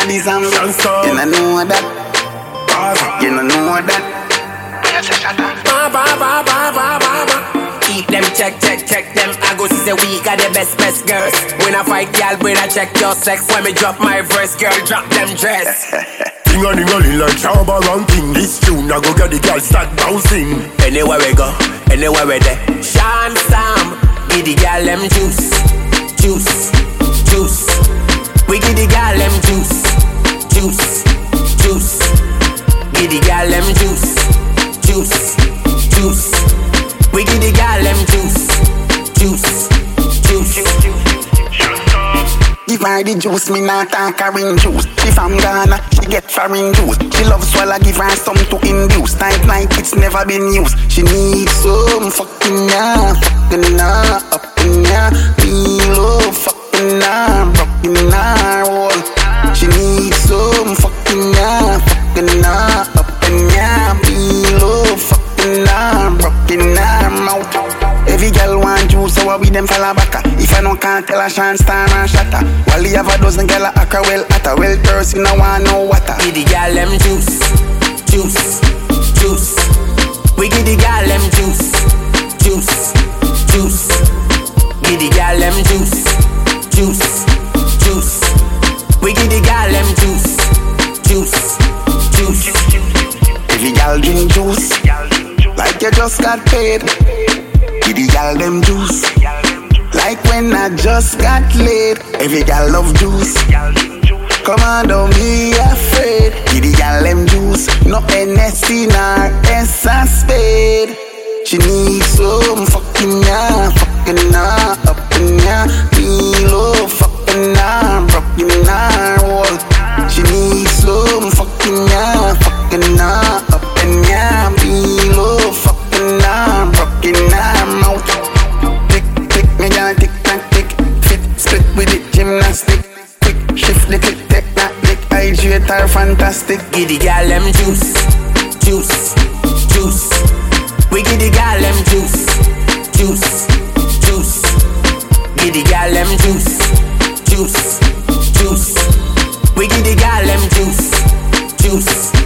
baddies and you don't know that. You don't know that. Keep them check them. I go see the we got the best girls. When I fight y'all, when I check your sex. When me drop my verse, girl, drop them dress. Ding-a-ding-a-ling like Shabba ranking. This tune I go get the girl start bouncing. Anywhere we go, anywhere we there. Sean Sam, give the girl them juice. We give the girl them juice. Give the girl them juice. We give the girl them juice. Give her the juice, me not talk orange juice. She from Ghana, she get foreign juice. She love swallow, give her some to induce. Tight like it's never been used. She needs some fucking up in her. Feel fucking her, broken her wall. She needs some fucking up in her. Feel fucking her, broken her mouth. Every girl want juice, so we them fella backa. If I don't can't tell a chance, star and shatter. While you have a dozen girl a acca well atta. Well thirsty, no want no water. Give the girl them juice. We give the girl them juice. Give the girl them juice. We give the girl them juice. Every girl drink juice, like you just got paid. Give the girl them juice, like when I just got laid. Every girl love juice. Come on, don't be afraid. Give the girl them juice, no NSC nor S a spade. She needs some fucking up in ya. Feel fucking her, broken her wall. She needs some fucking up in ya. Feel fucking her, broken her mouth. Tick, me girl, tick tack, tick. Fit, split with it, gymnastic. Quick, shift the click, take that dick. Hydrate her, fantastic. Give the girl them juice. We give the girl them juice. Give the girl them juice. We give the girl them juice.